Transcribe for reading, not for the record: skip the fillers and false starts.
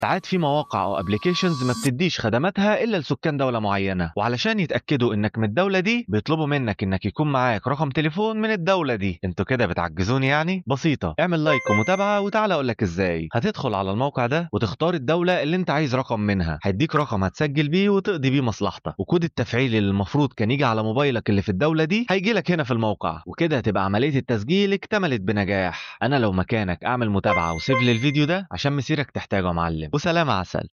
ساعات في مواقع او ابلكيشنز ما بتديش خدماتها الا لسكان دوله معينه، وعلشان يتاكدوا انك من الدوله دي بيطلبوا منك انك يكون معاك رقم تليفون من الدوله دي. انتوا كده بتعجزوني يعني. بسيطه، اعمل لايك ومتابعه وتعالى اقول لك ازاي. هتدخل على الموقع ده وتختار الدوله اللي انت عايز رقم منها، هيديك رقم هتسجل بيه وتقضي بيه مصلحتك، وكود التفعيل اللي المفروض كان يجي على موبايلك اللي في الدوله دي هيجي لك هنا في الموقع، وكده هتبقى عمليه التسجيل اكتملت بنجاح. انا لو مكانك اعمل متابعه وسيف للفيديو ده عشان مسيرك تحتاجه يا معلم. وسلام عسل.